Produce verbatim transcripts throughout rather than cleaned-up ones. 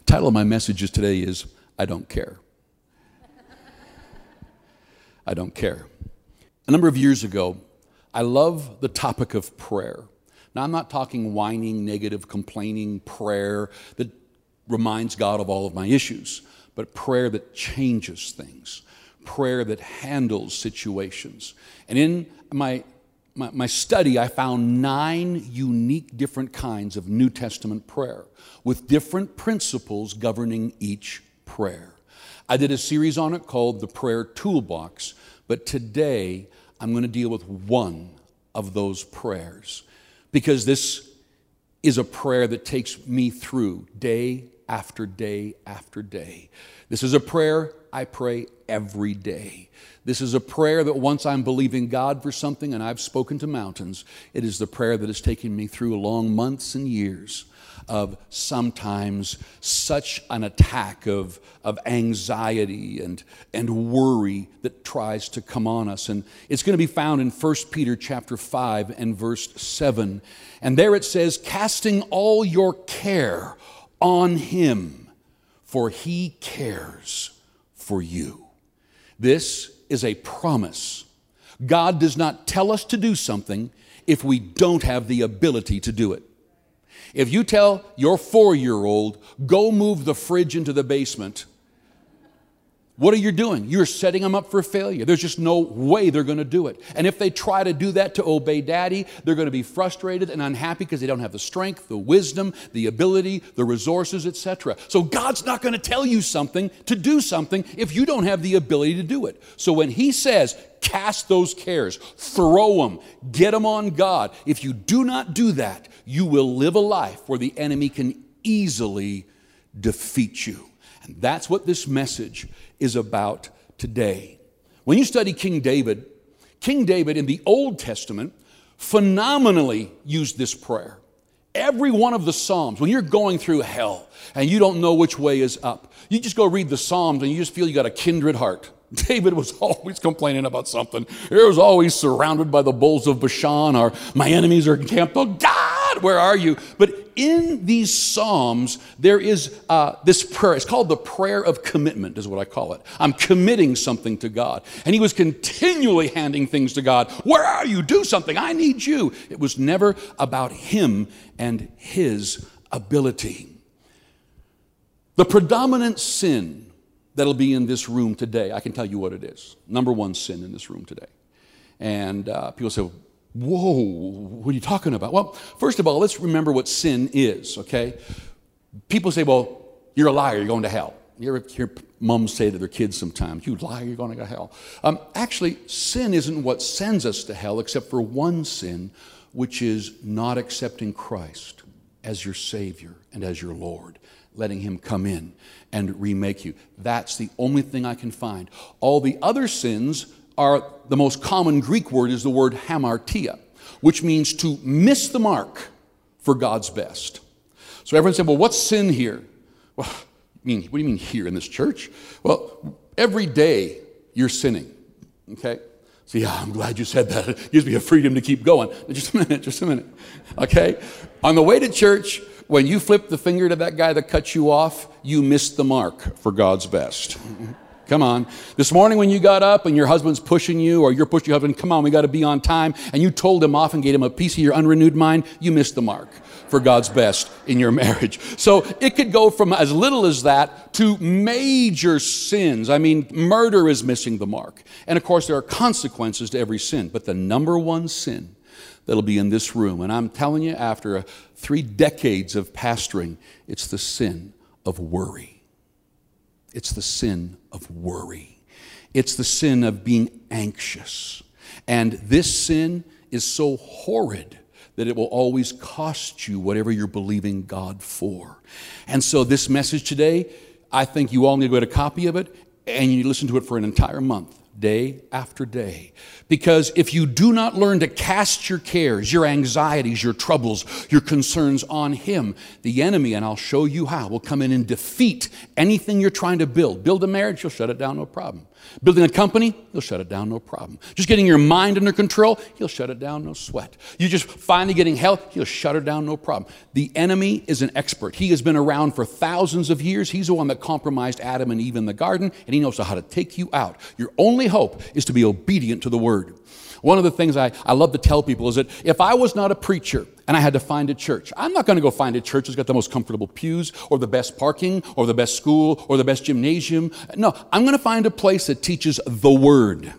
title of my messages today is, I Don't Care. I don't care. A number of years ago, I love the topic of prayer. Now, I'm not talking whining, negative, complaining prayer that reminds God of all of my issues, but prayer that changes things, prayer that handles situations. And in my, my, my study, I found nine unique different kinds of New Testament prayer with different principles governing each prayer. I did a series on it called The Prayer Toolbox, but today I'm going to deal with one of those prayers because this is a prayer that takes me through day after day after day. This is a prayer I pray every day. This is a prayer that once I'm believing God for something and I've spoken to mountains, it is the prayer that has taken me through long months and years of sometimes such an attack of, of anxiety and, and worry that tries to come on us. And it's going to be found in First Peter chapter five and verse seven. And there it says, casting all your care on him, for he cares for you. This is a promise. God does not tell us to do something if we don't have the ability to do it. If you tell your four-year-old, go move the fridge into the basement, what are you doing? You're setting them up for failure. There's just no way they're going to do it. And if they try to do that to obey daddy, they're going to be frustrated and unhappy because they don't have the strength, the wisdom, the ability, the resources, et cetera. So God's not going to tell you something to do something if you don't have the ability to do it. So when he says, cast those cares, throw them, get them on God, if you do not do that, you will live a life where the enemy can easily defeat you. And that's what this message is about today. When you study King David, King David in the Old Testament phenomenally used this prayer. Every one of the Psalms, when you're going through hell and you don't know which way is up, you just go read the Psalms and you just feel you got a kindred heart. David was always complaining about something. He was always surrounded by the bulls of Bashan, or my enemies are encamped. Oh, God, where are you? But in these Psalms, there is uh, this prayer. It's called the prayer of commitment, is what I call it. I'm committing something to God. And he was continually handing things to God. Where are you? Do something. I need you. It was never about him and his ability. The predominant sin that'll be in this room today, I can tell you what it is. Number one sin in this room today. And uh, people say, whoa, what are you talking about? Well, first of all, let's remember what sin is, okay? People say, well, you're a liar, you're going to hell. You ever hear moms say to their kids sometimes, you liar, you're going to go to hell. Um, actually, sin isn't what sends us to hell, except for one sin, which is not accepting Christ as your Savior and as your Lord, letting him come in and remake you. That's the only thing I can find. All the other sins are, the most common Greek word is the word hamartia, which means to miss the mark for God's best. So everyone said, well, what's sin here? Well, I mean, what do you mean here in this church? Well, every day you're sinning, okay? So yeah, I'm glad you said that. It gives me a freedom to keep going. Just a minute, just a minute, okay? On the way to church, when you flip the finger to that guy that cut you off, you missed the mark for God's best. Come on. This morning when you got up and your husband's pushing you, or you're pushing your husband, come on, we got to be on time, and you told him off and gave him a piece of your unrenewed mind, you missed the mark for God's best in your marriage. So it could go from as little as that to major sins. I mean, murder is missing the mark. And of course, there are consequences to every sin. But the number one sin that'll be in this room, and I'm telling you, after a, three decades of pastoring, it's the sin of worry. It's the sin of worry. It's the sin of being anxious. And this sin is so horrid that it will always cost you whatever you're believing God for. And so this message today, I think you all need to get a copy of it, and you need to listen to it for an entire month, day after day. Because if you do not learn to cast your cares, your anxieties, your troubles, your concerns on him, the enemy, and I'll show you how, will come in and defeat anything you're trying to build. Build a marriage, he'll shut it down, no problem. Building a company, he'll shut it down, no problem. Just getting your mind under control, he'll shut it down, no sweat. You just finally getting health, he'll shut it down, no problem. The enemy is an expert. He has been around for thousands of years. He's the one that compromised Adam and Eve in the garden, and he knows how to take you out. Your only hope is to be obedient to the word. One of the things I, I love to tell people is that if I was not a preacher and I had to find a church, I'm not going to go find a church that's got the most comfortable pews or the best parking or the best school or the best gymnasium. No, I'm going to find a place that teaches the word.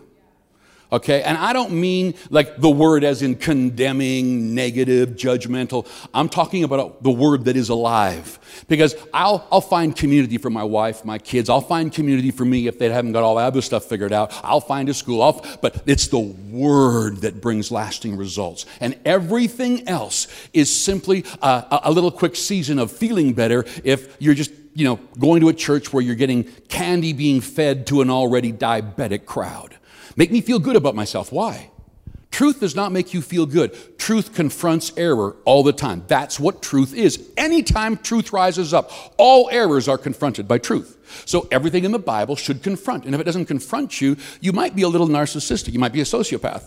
Okay, and I don't mean like the word as in condemning, negative, judgmental. I'm talking about the word that is alive. Because I'll, I'll find community for my wife, my kids. I'll find community for me if they haven't got all that other stuff figured out. I'll find a school. I'll, but it's the word that brings lasting results. And everything else is simply a, a little quick season of feeling better if you're just, you know, going to a church where you're getting candy being fed to an already diabetic crowd. Make me feel good about myself. Why? Truth does not make you feel good. Truth confronts error all the time. That's what truth is. Anytime truth rises up, all errors are confronted by truth. So everything in the Bible should confront. And if it doesn't confront you, you might be a little narcissistic. You might be a sociopath.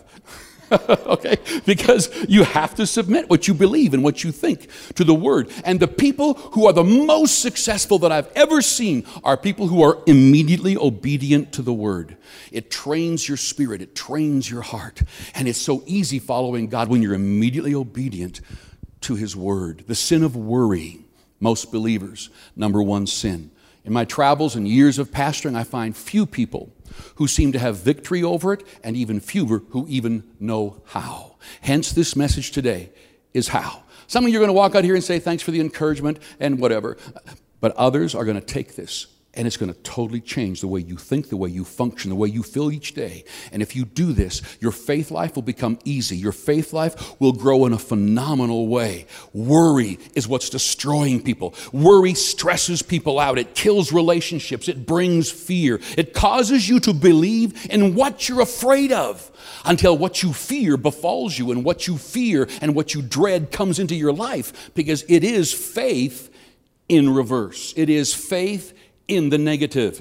Okay? Because you have to submit what you believe and what you think to the word. And the people who are the most successful that I've ever seen are people who are immediately obedient to the word. It trains your spirit. It trains your heart. And it's so easy following God when you're immediately obedient to his word. The sin of worry, most believers, number one sin. In my travels and years of pastoring, I find few people who seem to have victory over it, and even fewer who even know how. Hence, this message today is how. Some of you are going to walk out here and say, thanks for the encouragement and whatever. But others are going to take this, and it's going to totally change the way you think, the way you function, the way you feel each day. And if you do this, your faith life will become easy. Your faith life will grow in a phenomenal way. Worry is what's destroying people. Worry stresses people out. It kills relationships. It brings fear. It causes you to believe in what you're afraid of until what you fear befalls you, and what you fear and what you dread comes into your life, because it is faith in reverse. It is faith in the negative.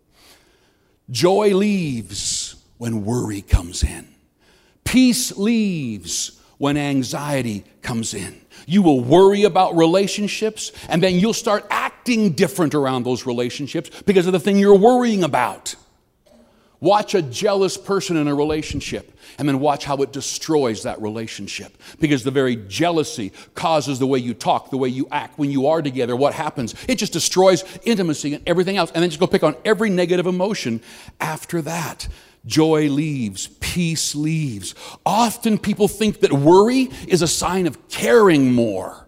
Joy leaves when worry comes in. Peace leaves when anxiety comes in. You will worry about relationships, and then you'll start acting different around those relationships because of the thing you're worrying about. Watch a jealous person in a relationship, and then watch how it destroys that relationship. Because the very jealousy causes the way you talk, the way you act. When you are together, what happens? It just destroys intimacy and everything else. And then just go pick on every negative emotion after that. Joy leaves, peace leaves. Often people think that worry is a sign of caring more.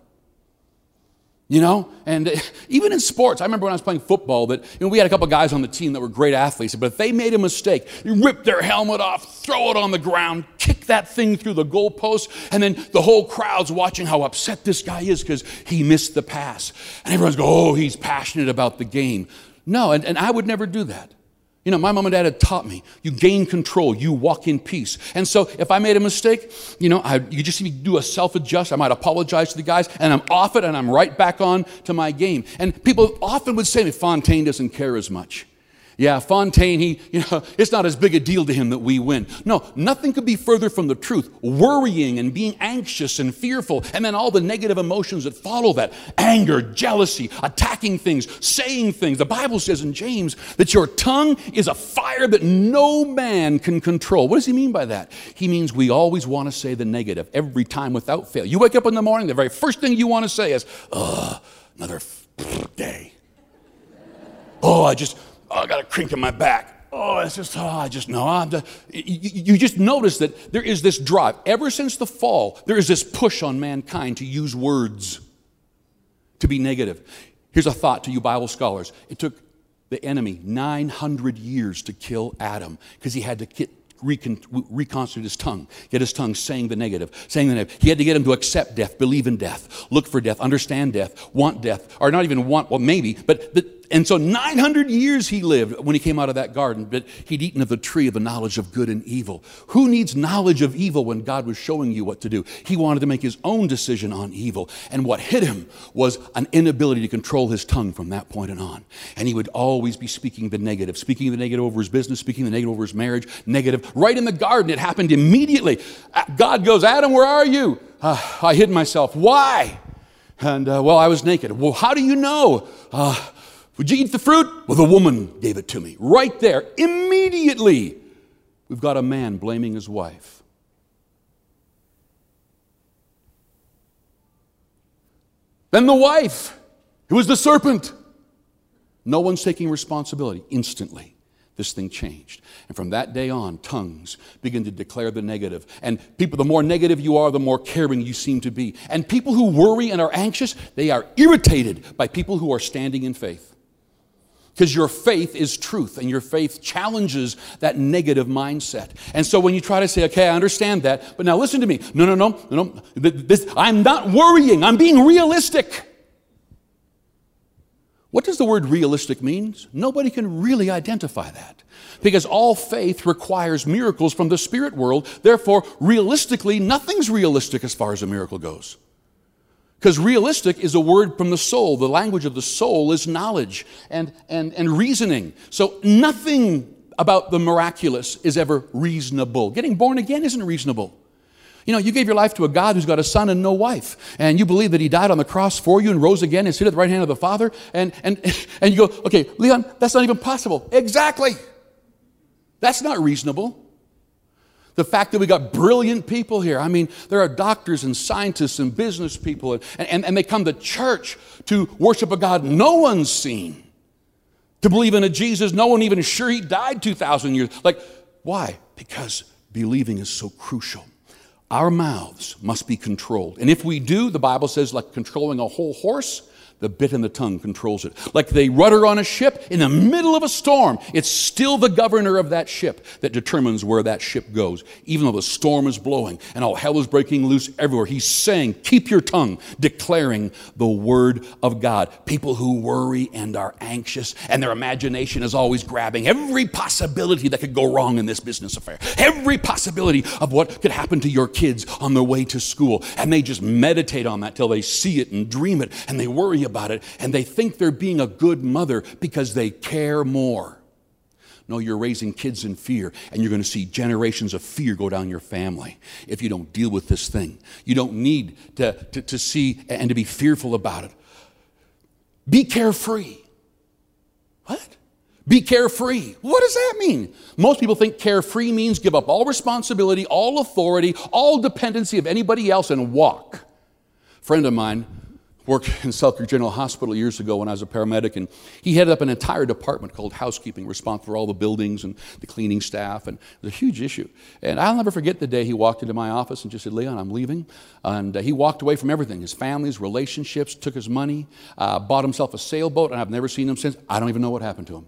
You know, and even in sports, I remember when I was playing football that, you know, we had a couple guys on the team that were great athletes, but if they made a mistake, you rip their helmet off, throw it on the ground, kick that thing through the goalpost, and then the whole crowd's watching how upset this guy is because he missed the pass. And everyone's going, oh, he's passionate about the game. No, and, and I would never do that. You know, my mom and dad had taught me, you gain control, you walk in peace. And so if I made a mistake, you know, I, you just need to do a self-adjust. I might apologize to the guys, and I'm off it, and I'm right back on to my game. And people often would say to me, Fontaine doesn't care as much. Yeah, Fontaine, he, you know, it's not as big a deal to him that we win. No, nothing could be further from the truth. Worrying and being anxious and fearful, and then all the negative emotions that follow that. Anger, jealousy, attacking things, saying things. The Bible says in James that your tongue is a fire that no man can control. What does he mean by that? He means we always want to say the negative every time without fail. You wake up in the morning, the very first thing you want to say is, ugh, another day. Oh, I just... Oh, I got a crink in my back. Oh, it's just, oh, I just know. I'm just, you, you just notice that there is this drive. Ever since the fall, there is this push on mankind to use words to be negative. Here's a thought to you Bible scholars. It took the enemy nine hundred years to kill Adam because he had to get Recon, reconstitute his tongue, get his tongue saying the negative, saying the negative. He had to get him to accept death, believe in death, look for death, understand death, want death, or not even want, well, maybe, but the, and so nine hundred years he lived when he came out of that garden, but he'd eaten of the tree of the knowledge of good and evil. Who needs knowledge of evil when God was showing you what to do? He wanted to make his own decision on evil. And what hit him was an inability to control his tongue from that point on. And he would always be speaking the negative, speaking the negative over his business, speaking the negative over his marriage, negative. Right in the garden, it happened immediately. God goes, Adam, where are you? Uh, I hid myself. Why? And, uh, well, I was naked. Well, how do you know? Uh, would you eat the fruit? Well, the woman gave it to me. Right there, immediately, we've got a man blaming his wife. Then the wife, it was the serpent. No one's taking responsibility. Instantly, this thing changed. And from that day on, tongues begin to declare the negative. And people, the more negative you are, the more caring you seem to be. And people who worry and are anxious, they are irritated by people who are standing in faith. Because your faith is truth, and your faith challenges that negative mindset. And so when you try to say, okay, I understand that, but now listen to me. No, no, no, no. This, I'm not worrying. I'm being realistic. What does the word realistic mean? Nobody can really identify that. Because all faith requires miracles from the spirit world. Therefore, realistically, nothing's realistic as far as a miracle goes. Because realistic is a word from the soul. The language of the soul is knowledge and, and, and reasoning. So nothing about the miraculous is ever reasonable. Getting born again isn't reasonable. You know, you gave your life to a God who's got a son and no wife. And you believe that he died on the cross for you and rose again and sit at the right hand of the Father. And, and, and you go, okay, Leon, that's not even possible. Exactly. That's not reasonable. The fact that we got brilliant people here. I mean, there are doctors and scientists and business people, and, and, and they come to church to worship a God no one's seen, to believe in a Jesus no one even is sure he died two thousand years. Like, why? Because believing is so crucial. Our mouths must be controlled. And if we do, the Bible says, like controlling a whole horse, the bit in the tongue controls it. Like the rudder on a ship, in the middle of a storm, it's still the governor of that ship that determines where that ship goes. Even though the storm is blowing and all hell is breaking loose everywhere, he's saying, keep your tongue, declaring the word of God. People who worry and are anxious, and their imagination is always grabbing every possibility that could go wrong in this business affair. Every possibility of what could happen to your kids on their way to school. And they just meditate on that till they see it and dream it, and they worry about it, and they think they're being a good mother because they care more. No, you're raising kids in fear, and you're going to see generations of fear go down your family if you don't deal with this thing. You don't need to, to, to see and to be fearful about it. Be carefree. What? Be carefree. What does that mean? Most people think carefree means give up all responsibility, all authority, all dependency of anybody else and walk. A friend of mine worked in Selkirk General Hospital years ago when I was a paramedic, and he headed up an entire department called housekeeping, responsible for all the buildings and the cleaning staff, and it was a huge issue. And I'll never forget the day he walked into my office and just said, Leon, I'm leaving. And uh, he walked away from everything, his family, his relationships, took his money, uh, bought himself a sailboat, and I've never seen him since. I don't even know what happened to him.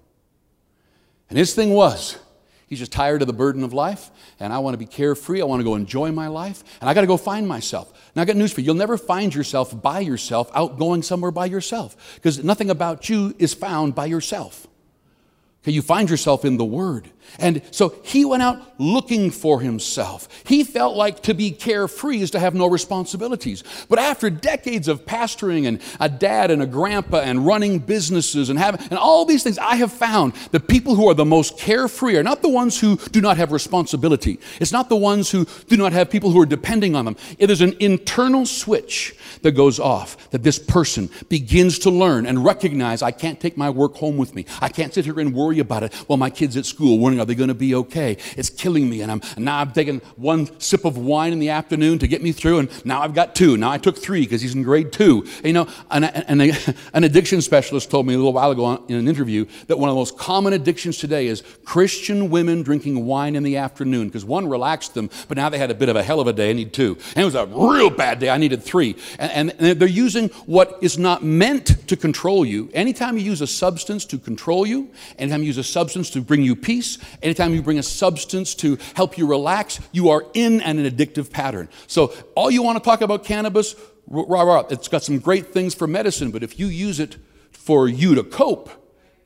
And his thing was, he's just tired of the burden of life, and I want to be carefree. I want to go enjoy my life, and I got to go find myself. Now, I got news for you. You'll never find yourself by yourself, out going somewhere by yourself, because nothing about you is found by yourself. Okay, you find yourself in the Word. And so he went out looking for himself. He felt like to be carefree is to have no responsibilities. But after decades of pastoring and a dad and a grandpa and running businesses and having and all these things, I have found the people who are the most carefree are not the ones who do not have responsibility. It's not the ones who do not have people who are depending on them. It is an internal switch that goes off, that this person begins to learn and recognize, I can't take my work home with me. I can't sit here and worry about it while my kid's at school, wondering, are they going to be okay? It's killing me, and I'm and now I'm taking one sip of wine in the afternoon to get me through, and now I've got two. Now I took three because he's in grade two. And, you know, an, an, an addiction specialist told me a little while ago in an interview that one of the most common addictions today is Christian women drinking wine in the afternoon, because one relaxed them, but now they had a bit of a hell of a day. I need two. And it was a real bad day. I needed three. And, and they're using what is not meant to control you. Anytime you use a substance to control you, anytime you use a substance to bring you peace, anytime you bring a substance to help you relax, you are in an addictive pattern. So all you want to talk about cannabis, rah, rah, it's got some great things for medicine, but if you use it for you to cope,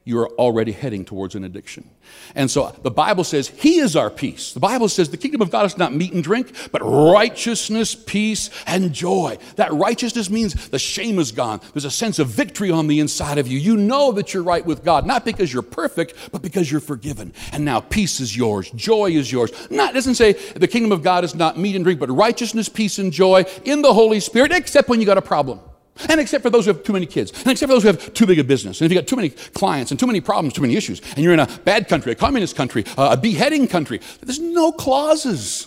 you are already heading towards an addiction. And so the Bible says he is our peace. The Bible says the kingdom of God is not meat and drink, but righteousness, peace, and joy. That righteousness means the shame is gone. There's a sense of victory on the inside of you. You know that you're right with God, not because you're perfect, but because you're forgiven. And now peace is yours. Joy is yours. Not, it doesn't say the kingdom of God is not meat and drink, but righteousness, peace, and joy in the Holy Spirit, except when you got a problem. And except for those who have too many kids, and except for those who have too big a business, and if you got too many clients and too many problems, too many issues, and you're in a bad country, a communist country, uh, a beheading country, there's no clauses.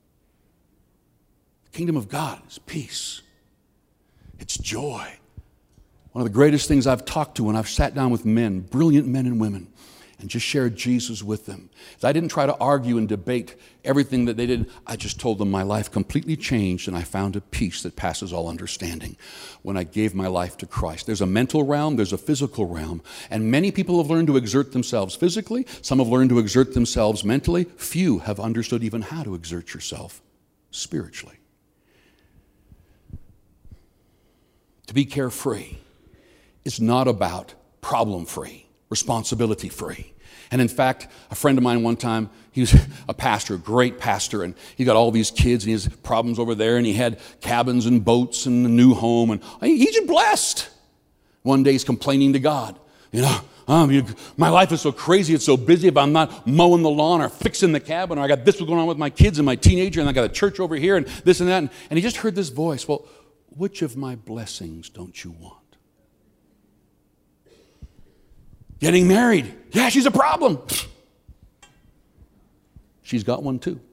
The kingdom of God is peace. It's joy. One of the greatest things I've talked to when I've sat down with men, brilliant men and women, and just shared Jesus with them. I didn't try to argue and debate everything that they did. I just told them my life completely changed, and I found a peace that passes all understanding when I gave my life to Christ. There's a mental realm, there's a physical realm, and many people have learned to exert themselves physically. Some have learned to exert themselves mentally. Few have understood even how to exert yourself spiritually. To be carefree is not about problem-free, responsibility-free. And in fact, a friend of mine one time, he was a pastor, a great pastor, and he got all these kids, and he has problems over there, and he had cabins and boats and a new home, and he's just blessed. One day he's complaining to God, you know, um, you, my life is so crazy, it's so busy, if I'm not mowing the lawn or fixing the cabin, or I got this going on with my kids and my teenager, and I got a church over here, and this and that, and, and he just heard this voice, well, which of my blessings don't you want? Getting married. Yeah, she's a problem. She's got one too.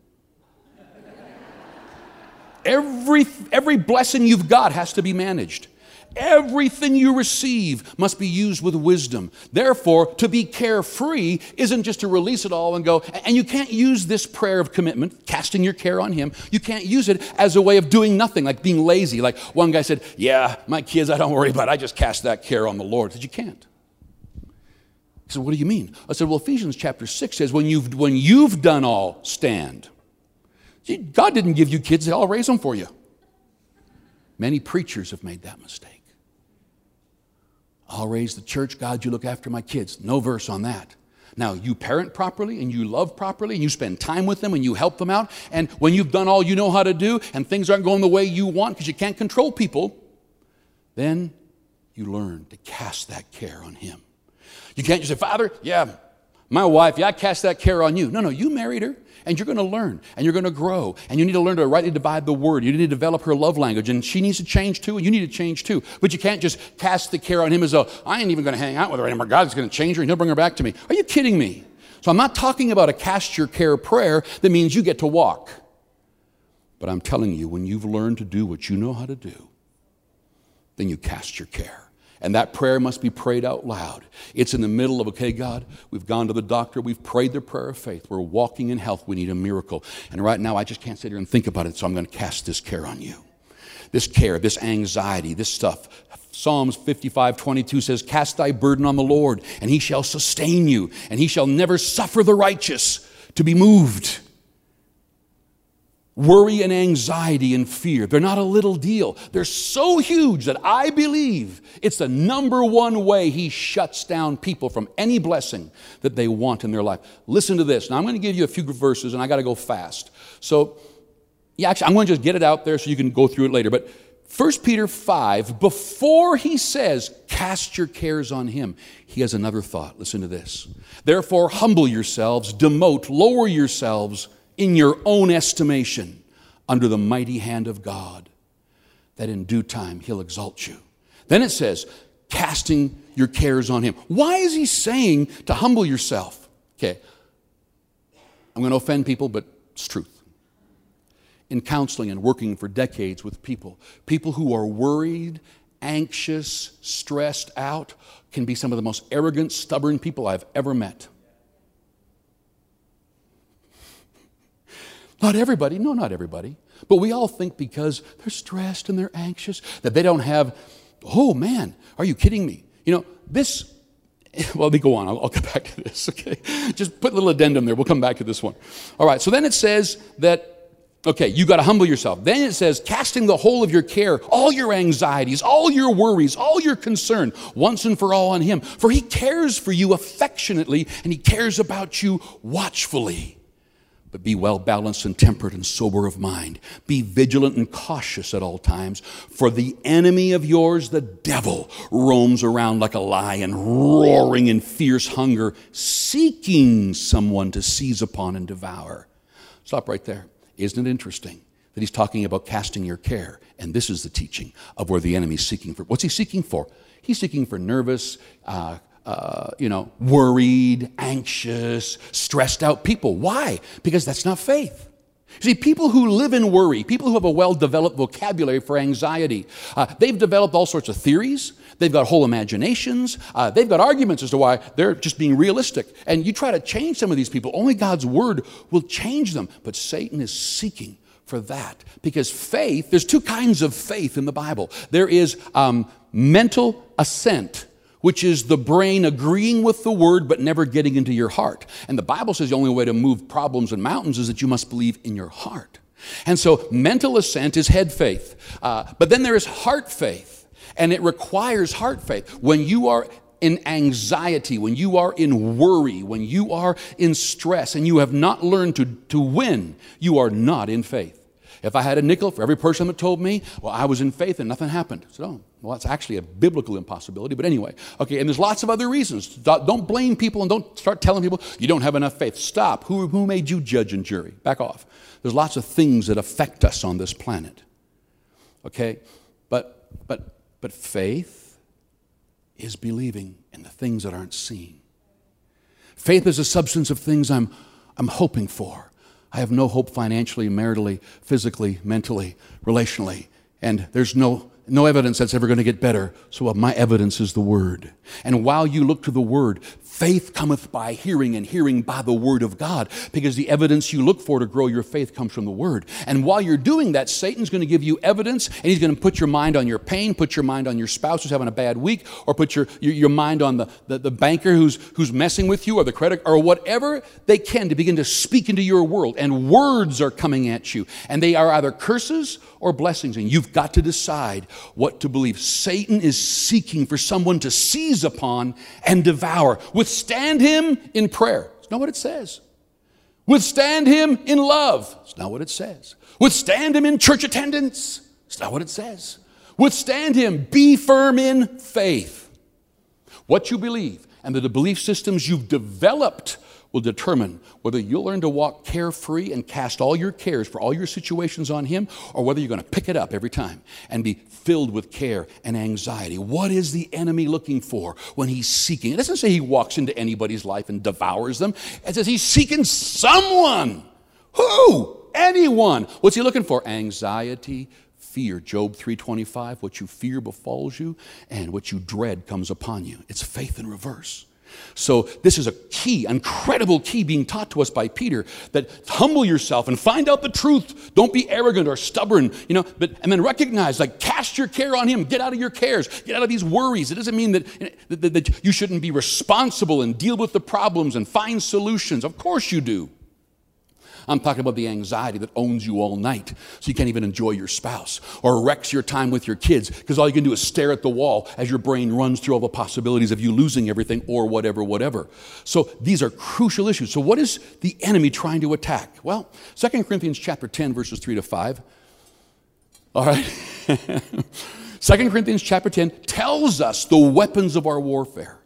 Every, every blessing you've got has to be managed. Everything you receive must be used with wisdom. Therefore, to be carefree isn't just to release it all and go, and you can't use this prayer of commitment, casting your care on Him. You can't use it as a way of doing nothing, like being lazy. Like one guy said, yeah, my kids, I don't worry about it. I just cast that care on the Lord. I said, you can't. He said, what do you mean? I said, well, Ephesians chapter six says, when you've, when you've done all, stand. See, God didn't give you kids, I'll raise them for you. Many preachers have made that mistake. I'll raise the church, God, you look after my kids. No verse on that. Now, you parent properly, and you love properly, and you spend time with them, and you help them out, and when you've done all you know how to do, and things aren't going the way you want, because you can't control people, then you learn to cast that care on Him. You can't just say, Father, yeah, my wife, yeah, I cast that care on you. No, no, you married her, and you're going to learn, and you're going to grow, and you need to learn to rightly divide the word. You need to develop her love language, and she needs to change too, and you need to change too. But you can't just cast the care on Him as though, I ain't even going to hang out with her anymore. God's going to change her, and He'll bring her back to me. Are you kidding me? So I'm not talking about a cast your care prayer that means you get to walk. But I'm telling you, when you've learned to do what you know how to do, then you cast your care. And that prayer must be prayed out loud. It's in the middle of, okay, God, we've gone to the doctor. We've prayed the prayer of faith. We're walking in health. We need a miracle. And right now, I just can't sit here and think about it, so I'm going to cast this care on you. This care, this anxiety, this stuff. Psalms fifty-five twenty-two says, cast thy burden on the Lord, and He shall sustain you, and He shall never suffer the righteous to be moved. Worry and anxiety and fear, they're not a little deal. They're so huge that I believe it's the number one way He shuts down people from any blessing that they want in their life. Listen to this. Now, I'm going to give you a few verses, and I got to go fast. So, yeah, actually, I'm going to just get it out there so you can go through it later. But First Peter five, before he says, cast your cares on Him, he has another thought. Listen to this. Therefore, humble yourselves, demote, lower yourselves in your own estimation, under the mighty hand of God, that in due time He'll exalt you. Then it says, casting your cares on Him. Why is he saying to humble yourself? Okay, I'm going to offend people, but it's truth. In counseling and working for decades with people, people who are worried, anxious, stressed out, can be some of the most arrogant, stubborn people I've ever met. Not everybody, no, not everybody. But we all think because they're stressed and they're anxious that they don't have, oh man, are you kidding me? You know, this, well, let me go on. I'll, I'll get back to this, okay? Just put a little addendum there. We'll come back to this one. All right, so then it says that Okay, you got to humble yourself. Then it says, casting the whole of your care, all your anxieties, all your worries, all your concern, once and for all on him. For he cares for you affectionately, and he cares about you watchfully. But be well balanced and temperate and sober of mind. Be vigilant and cautious at all times. For the enemy of yours, the devil, roams around like a lion, roaring in fierce hunger, seeking someone to seize upon and devour. Stop right there. Isn't it interesting that he's talking about casting your care? And this is the teaching of where the enemy's seeking for. What's he seeking for? He's seeking for nervous, uh, uh, you know, worried, anxious, stressed out people. Why? Because that's not faith. See, people who live in worry, people who have a well-developed vocabulary for anxiety, uh, they've developed all sorts of theories. They've got whole imaginations. Uh, they've got arguments as to why they're just being realistic. And you try to change some of these people, only God's word will change them. But Satan is seeking for that. Because faith, there's two kinds of faith in the Bible. There is um, mental assent, which is the brain agreeing with the word but never getting into your heart. And the Bible says the only way to move problems and mountains is that you must believe in your heart. And so mental assent is head faith. Uh, but then there is heart faith. And it requires heart faith. When you are in anxiety, when you are in worry, when you are in stress, and you have not learned to, to win, you are not in faith. If I had a nickel for every person that told me, well, I was in faith and nothing happened. So, oh, well, that's actually a biblical impossibility. But anyway, okay, and there's lots of other reasons. Don't blame people and don't start telling people you don't have enough faith. Stop. Who, who made you judge and jury? Back off. There's lots of things that affect us on this planet. Okay? But, but, But faith is believing in the things that aren't seen. Faith is a substance of things I'm, I'm hoping for. I have no hope financially, maritally, physically, mentally, relationally, and there's no, no evidence that's ever going to get better. So my evidence is the Word. And while you look to the Word, faith cometh by hearing, and hearing by the Word of God, because the evidence you look for to grow your faith comes from the Word. And while you're doing that, Satan's going to give you evidence, and he's going to put your mind on your pain, put your mind on your spouse who's having a bad week, or put your, your, your mind on the, the, the banker who's, who's messing with you, or the credit, or whatever they can to begin to speak into your world. And words are coming at you, and they are either curses or blessings, and you've got to decide what to believe. Satan is seeking for someone to seize upon and devour. Withstand him in prayer. It's not what it says. Withstand him in love. It's not what it says. Withstand him in church attendance. It's not what it says. Withstand him. Be firm in faith. What you believe and the belief systems you've developed will determine whether you'll learn to walk carefree and cast all your cares for all your situations on him, or whether you're going to pick it up every time and be filled with care and anxiety. What is the enemy looking for when he's seeking? It doesn't say he walks into anybody's life and devours them. It says he's seeking someone. Who? Anyone. What's he looking for? Anxiety, fear. Job three twenty-five, what you fear befalls you, and what you dread comes upon you. It's faith in reverse. So this is a key, incredible key being taught to us by Peter, that humble yourself and find out the truth. Don't be arrogant or stubborn, you know, but and then recognize, like, cast your care on him. Get out of your cares. Get out of these worries. It doesn't mean that, that, that you shouldn't be responsible and deal with the problems and find solutions. Of course you do. I'm talking about the anxiety that owns you all night so you can't even enjoy your spouse, or wrecks your time with your kids because all you can do is stare at the wall as your brain runs through all the possibilities of you losing everything or whatever, whatever. So these are crucial issues. So what is the enemy trying to attack? Well, Second Corinthians chapter ten, verses three to five. All right. Second Corinthians chapter ten tells us the weapons of our warfare.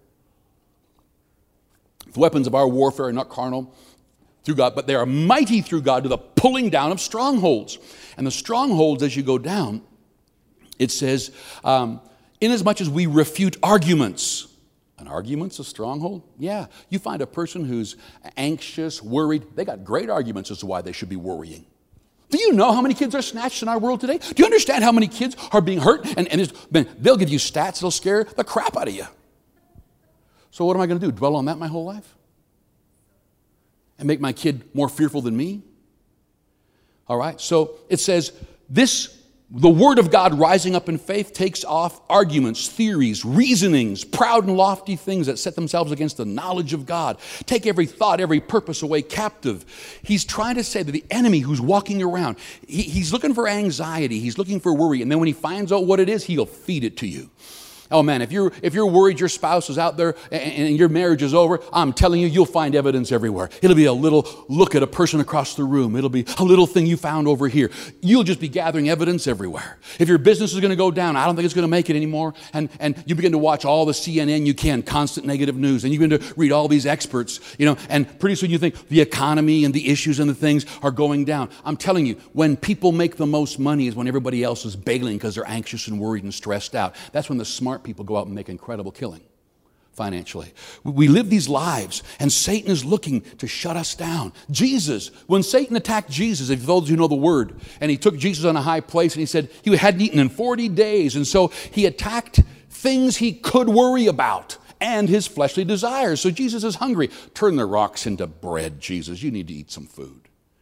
The weapons of our warfare are not carnal through God, but they are mighty through God to the pulling down of strongholds. And the strongholds, as you go down, it says, um, inasmuch as we refute arguments. An argument's a stronghold? Yeah. You find a person who's anxious, worried, they got great arguments as to why they should be worrying. Do you know how many kids are snatched in our world today? Do you understand how many kids are being hurt? And, and man, they'll give you stats that'll scare the crap out of you. So what am I going to do? Dwell on that my whole life? And make my kid more fearful than me? All right, so it says, this the Word of God rising up in faith takes off arguments, theories, reasonings, proud and lofty things that set themselves against the knowledge of God. Take every thought, every purpose away captive. He's trying to say that the enemy who's walking around, he, he's looking for anxiety, he's looking for worry, and then when he finds out what it is, he'll feed it to you. Oh man, if you're, if you're worried your spouse is out there and, and your marriage is over, I'm telling you, you'll find evidence everywhere. It'll be a little look at a person across the room. It'll be a little thing you found over here. You'll just be gathering evidence everywhere. If your business is going to go down, I don't think it's going to make it anymore, and, and you begin to watch all the C N N you can, constant negative news, and you begin to read all these experts, you know, and pretty soon you think the economy and the issues and the things are going down. I'm telling you, when people make the most money is when everybody else is bailing because they're anxious and worried and stressed out. That's when the smart people go out and make incredible killing financially. We live these lives, and Satan is looking to shut us down. Jesus, when Satan attacked Jesus, if those who know the word, and he took Jesus on a high place, and he said he hadn't eaten in forty days, and so he attacked things he could worry about and his fleshly desires. So Jesus is hungry. Turn the rocks into bread, Jesus. You need to eat some food.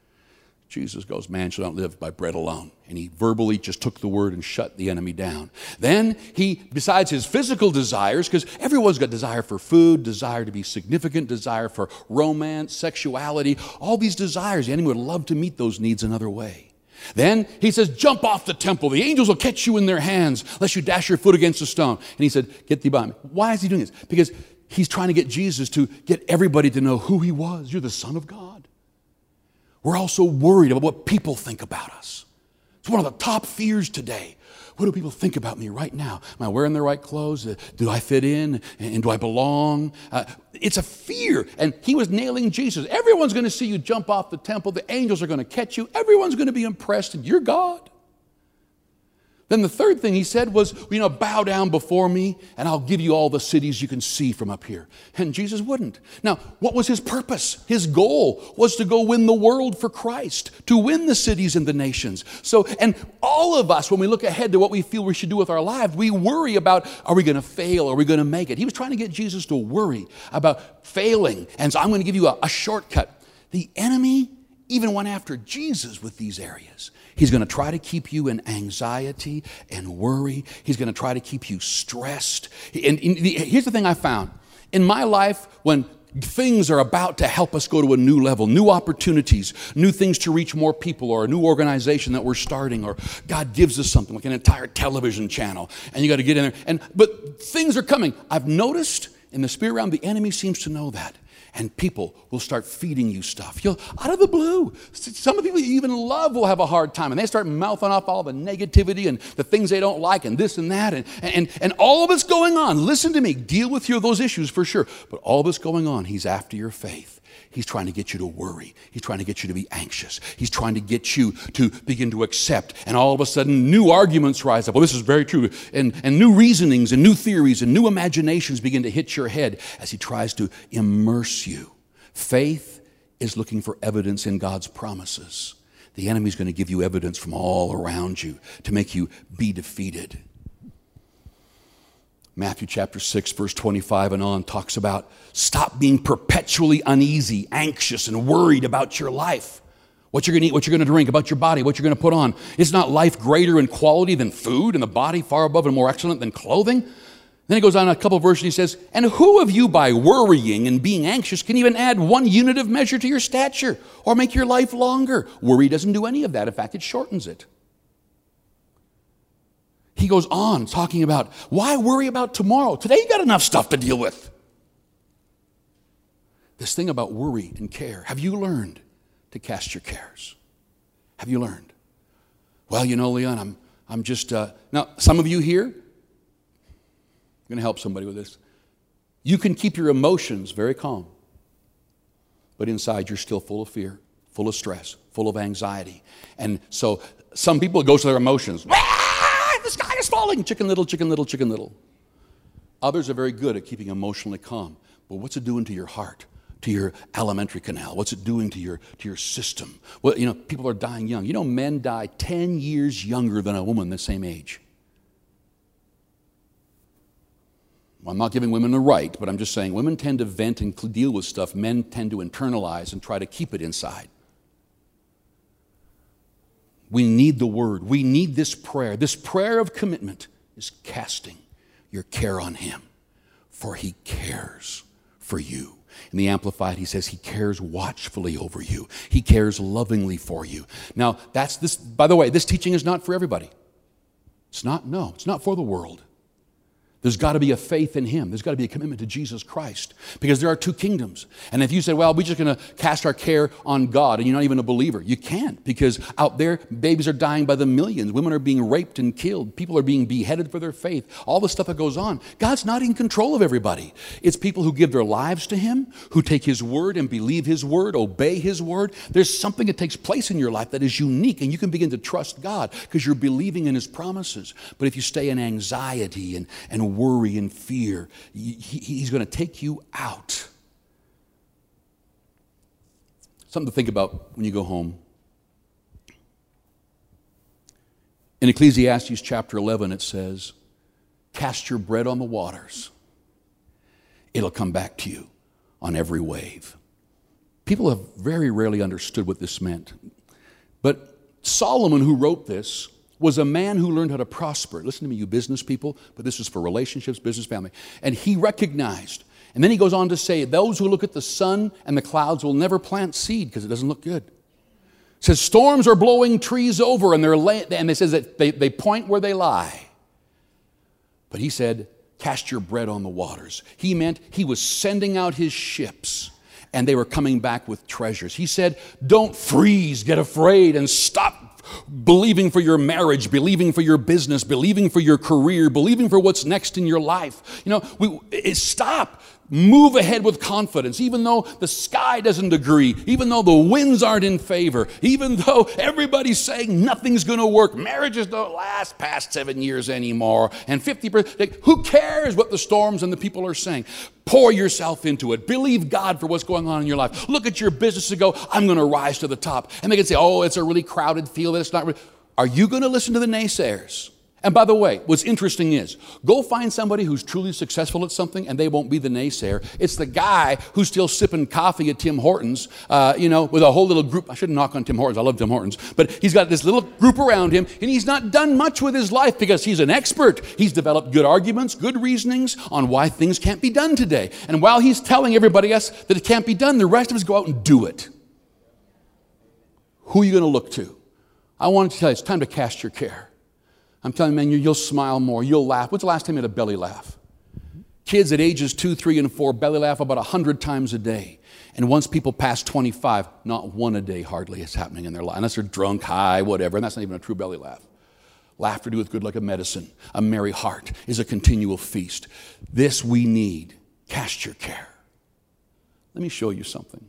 Jesus goes, man shall not live by bread alone. And he verbally just took the word and shut the enemy down. Then he, besides his physical desires, because everyone's got desire for food, desire to be significant, desire for romance, sexuality, all these desires, the enemy would love to meet those needs another way. Then he says, jump off the temple. The angels will catch you in their hands lest you dash your foot against a stone. And he said, get thee behind me. Why is he doing this? Because he's trying to get Jesus to get everybody to know who he was. You're the Son of God. We're also worried about what people think about us. It's one of the top fears today. What do people think about me right now? Am I wearing the right clothes? Uh, do I fit in? And do I belong? Uh, it's a fear. And he was nailing Jesus. Everyone's going to see you jump off the temple. The angels are going to catch you. Everyone's going to be impressed, and you're God. Then the third thing he said was, you know, bow down before me and I'll give you all the cities you can see from up here. And Jesus wouldn't. Now, what was his purpose? His goal was to go win the world for Christ, to win the cities and the nations. So, and all of us, when we look ahead to what we feel we should do with our lives, we worry about, are we going to fail? Are we going to make it? He was trying to get Jesus to worry about failing. And so I'm going to give you a, a shortcut. The enemy even went after Jesus with these areas. He's going to try to keep you in anxiety and worry. He's going to try to keep you stressed. And, and the, here's the thing I found. In my life, when things are about to help us go to a new level, new opportunities, new things to reach more people, or a new organization that we're starting, or God gives us something like an entire television channel, and you got to get in there. And but things are coming. I've noticed in the spirit realm, the enemy seems to know that. And people will start feeding you stuff. You'll, out of the blue. Some of the people you even love will have a hard time. And they start mouthing off all the negativity and the things they don't like and this and that. And, and, and all of it's going on. Listen to me. Deal with your, those issues for sure. But all this going on, he's after your faith. He's trying to get you to worry. He's trying to get you to be anxious. He's trying to get you to begin to accept. And all of a sudden, new arguments rise up. Well, this is very true. And, and new reasonings and new theories and new imaginations begin to hit your head as he tries to immerse you. Faith is looking for evidence in God's promises. The enemy's going to give you evidence from all around you to make you be defeated. Matthew chapter six, verse twenty-five and on talks about stop being perpetually uneasy, anxious, and worried about your life. What you're going to eat, what you're going to drink, about your body, what you're going to put on. Is not life greater in quality than food, and the body far above and more excellent than clothing? Then he goes on a couple of verses and he says, and who of you by worrying and being anxious can even add one unit of measure to your stature or make your life longer? Worry doesn't do any of that. In fact, it shortens it. He goes on talking about, why worry about tomorrow? Today you got enough stuff to deal with. This thing about worry and care. Have you learned to cast your cares? Have you learned? Well, you know, Leon, I'm, I'm just, uh, now, some of you here, I'm going to help somebody with this. You can keep your emotions very calm, but inside you're still full of fear, full of stress, full of anxiety. And so some people, it goes to their emotions. The sky is falling. Chicken little, chicken little, chicken little. Others are very good at keeping emotionally calm. But what's it doing to your heart, to your alimentary canal? What's it doing to your, to your system? Well, you know, people are dying young. You know, men die ten years younger than a woman the same age. Well, I'm not giving women the right, but I'm just saying women tend to vent and deal with stuff. Men tend to internalize and try to keep it inside. We need the word. We need this prayer. This prayer of commitment is casting your care on him, for he cares for you. In the Amplified, he says he cares watchfully over you. He cares lovingly for you. Now, that's this, by the way, this teaching is not for everybody. It's not, no, it's not for the world. There's got to be a faith in him. There's got to be a commitment to Jesus Christ, because there are two kingdoms. And if you say, well, we're just going to cast our care on God and you're not even a believer, you can't, because out there, babies are dying by the millions. Women are being raped and killed. People are being beheaded for their faith. All the stuff that goes on. God's not in control of everybody. It's people who give their lives to him, who take his word and believe his word, obey his word. There's something that takes place in your life that is unique, and you can begin to trust God because you're believing in his promises. But if you stay in anxiety and, and worry and fear, he, he's going to take you out. Something to think about when you go home. In Ecclesiastes chapter eleven, it says, cast your bread on the waters. It'll come back to you on every wave. People have very rarely understood what this meant. But Solomon, who wrote this, was a man who learned how to prosper. Listen to me, you business people, but this is for relationships, business, family. And he recognized, and then he goes on to say, those who look at the sun and the clouds will never plant seed because it doesn't look good. It says storms are blowing trees over, and they're lay, and it says that they, they point where they lie. But he said, cast your bread on the waters. He meant he was sending out his ships, and they were coming back with treasures. He said, don't freeze, get afraid, and stop believing for your marriage, believing for your business, believing for your career, believing for what's next in your life. You know, we it, stop. Move ahead with confidence, even though the sky doesn't agree, even though the winds aren't in favor, even though everybody's saying nothing's going to work. Marriages don't last past seven years anymore. And fifty percent, like, who cares what the storms and the people are saying? Pour yourself into it. Believe God for what's going on in your life. Look at your business and go, I'm going to rise to the top. And they can say, oh, it's a really crowded field. It's not. Really. Are you going to listen to the naysayers? And by the way, what's interesting is, go find somebody who's truly successful at something, and they won't be the naysayer. It's the guy who's still sipping coffee at Tim Hortons, uh, you know, with a whole little group. I shouldn't knock on Tim Hortons. I love Tim Hortons. But he's got this little group around him, and he's not done much with his life because he's an expert. He's developed good arguments, good reasonings on why things can't be done today. And while he's telling everybody else that it can't be done, the rest of us go out and do it. Who are you going to look to? I wanted to tell you, it's time to cast your care. I'm telling you, man, you'll smile more. You'll laugh. When's the last time you had a belly laugh? Kids at ages two, three, and four belly laugh about one hundred times a day. And once people pass twenty-five, not one a day hardly is happening in their life. Unless they're drunk, high, whatever. And that's not even a true belly laugh. Laughter doeth good like a medicine. A merry heart is a continual feast. This we need. Cast your care. Let me show you something.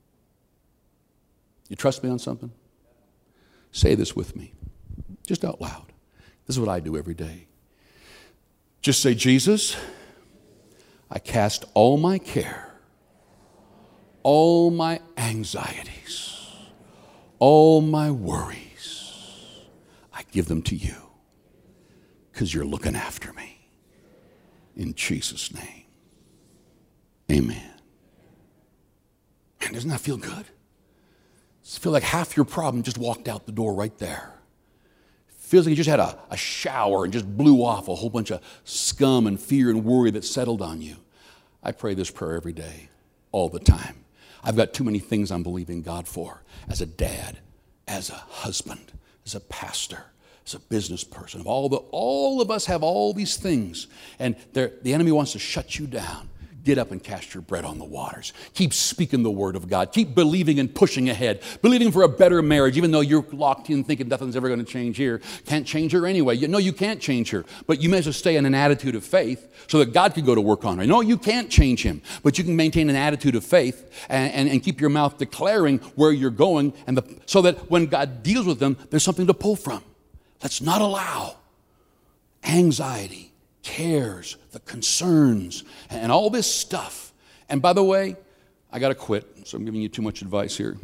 You trust me on something? Say this with me, just out loud. This is what I do every day. Just say, Jesus, I cast all my care, all my anxieties, all my worries. I give them to you because you're looking after me. In Jesus' name, amen. Man, doesn't that feel good? Does it feel like half your problem just walked out the door right there? Feels like you just had a, a shower and just blew off a whole bunch of scum and fear and worry that settled on you. I pray this prayer every day, all the time. I've got too many things I'm believing God for as a dad, as a husband, as a pastor, as a business person. All, the, all of us have all these things, and the enemy wants to shut you down. Get up and cast your bread on the waters. Keep speaking the word of God. Keep believing and pushing ahead. Believing for a better marriage, even though you're locked in thinking nothing's ever going to change here. Can't change her anyway. You know you can't change her. But you may as well stay in an attitude of faith so that God can go to work on her. No, you can't change him. But you can maintain an attitude of faith and, and, and keep your mouth declaring where you're going, and the, so that when God deals with them, there's something to pull from. Let's not allow anxiety, cares, the concerns, and all this stuff. And by the way, I got to quit, so I'm giving you too much advice here.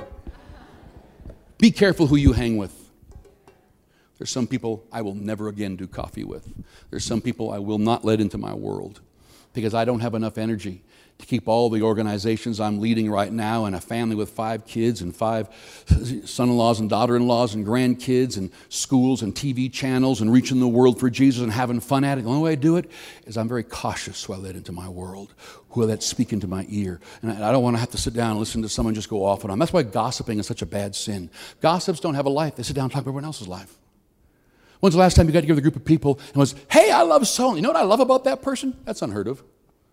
Be careful who you hang with. There's some people I will never again do coffee with. There's some people I will not let into my world. because I don't have enough energy to keep all the organizations I'm leading right now, and a family with five kids and five son-in-laws and daughter-in-laws and grandkids and schools and T V channels and reaching the world for Jesus and having fun at it. The only way I do it is I'm very cautious who I let into my world, who I let speak into my ear. And I don't want to have to sit down and listen to someone just go off and on. That's why gossiping is such a bad sin. Gossips don't have a life. They sit down and talk about everyone else's life. When's the last time you got together with a group of people and was, hey, I love so-and-so. You know what I love about that person? That's unheard of.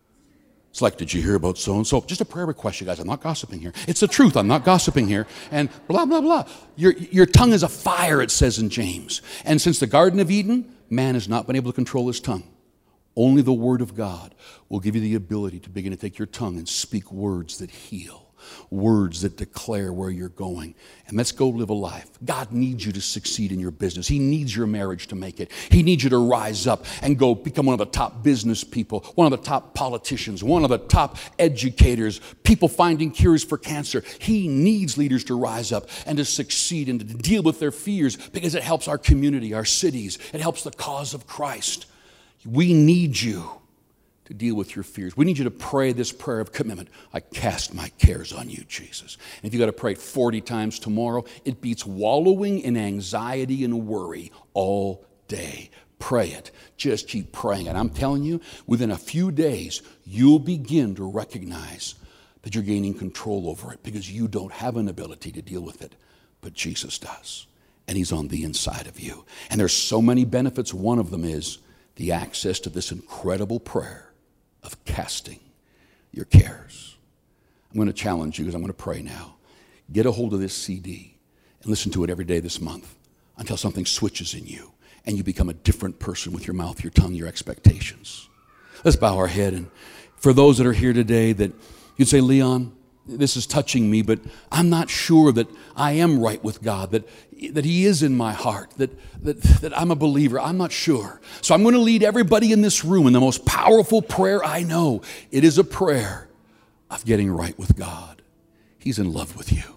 It's like, did you hear about so-and-so? Just a prayer request, you guys. I'm not gossiping here. It's the truth. I'm not gossiping here. And blah, blah, blah. Your, your tongue is a fire, it says in James. And since the Garden of Eden, man has not been able to control his tongue. Only the Word of God will give you the ability to begin to take your tongue and speak words that heal. Words that declare where you're going. And let's go live a life. God needs you to succeed in your business. He needs your marriage to make it. He needs you to rise up and go become one of the top business people, one of the top politicians, one of the top educators, people finding cures for cancer. He needs leaders to rise up and to succeed and to deal with their fears, because it helps our community, our cities. It helps the cause of Christ. We need you to deal with your fears. We need you to pray this prayer of commitment. I cast my cares on you, Jesus. And if you got to pray it forty times tomorrow, it beats wallowing in anxiety and worry all day. Pray it. Just keep praying it. I'm telling you, within a few days, you'll begin to recognize that you're gaining control over it, because you don't have an ability to deal with it, but Jesus does. And He's on the inside of you. And there's so many benefits. One of them is the access to this incredible prayer of casting your cares. I'm going to challenge you, because I'm going to pray now. Get a hold of this C D and listen to it every day this month until something switches in you and you become a different person with your mouth, your tongue, your expectations. Let's bow our head. And for those that are here today that you'd say, Leon, this is touching me, but I'm not sure that I am right with God, that, that He is in my heart, that, that, that I'm a believer. I'm not sure. So I'm going to lead everybody in this room in the most powerful prayer I know. It is a prayer of getting right with God. He's in love with you.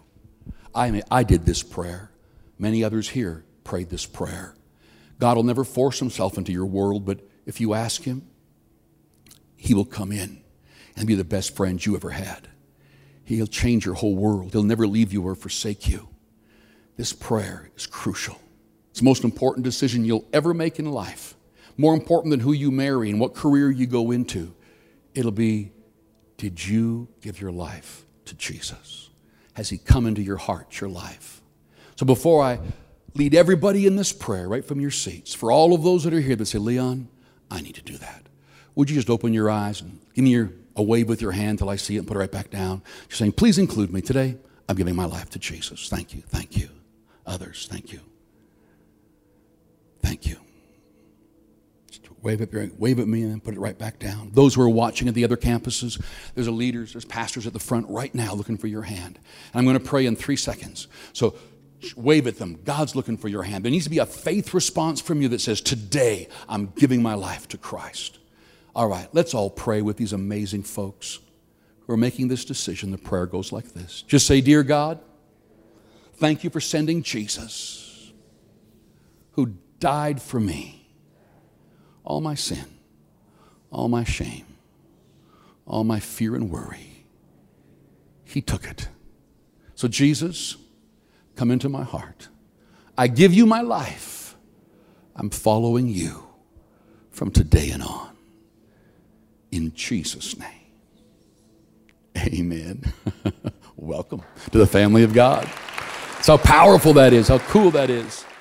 I, I did this prayer. Many others here prayed this prayer. God will never force Himself into your world, but if you ask Him, He will come in and be the best friend you ever had. He'll change your whole world. He'll never leave you or forsake you. This prayer is crucial. It's the most important decision you'll ever make in life. More important than who you marry and what career you go into. It'll be, did you give your life to Jesus? Has He come into your heart, your life? So before I lead everybody in this prayer, right from your seats, for all of those that are here that say, Leon, I need to do that. Would you just open your eyes and give me your a wave with your hand till I see it and put it right back down. You're saying, please include me. Today, I'm giving my life to Jesus. Thank you. Thank you. Others, thank you. Thank you. Just wave at, your, wave at me and then put it right back down. Those who are watching at the other campuses, there's a leaders, there's pastors at the front right now looking for your hand. And I'm going to pray in three seconds. So wave at them. God's looking for your hand. There needs to be a faith response from you that says, today, I'm giving my life to Christ. All right, let's all pray with these amazing folks who are making this decision. The prayer goes like this. Just say, dear God, thank you for sending Jesus, who died for me. All my sin, all my shame, all my fear and worry. He took it. So Jesus, come into my heart. I give you my life. I'm following you from today and on. In Jesus' name, amen. Welcome to the family of God. That's how powerful that is, how cool that is.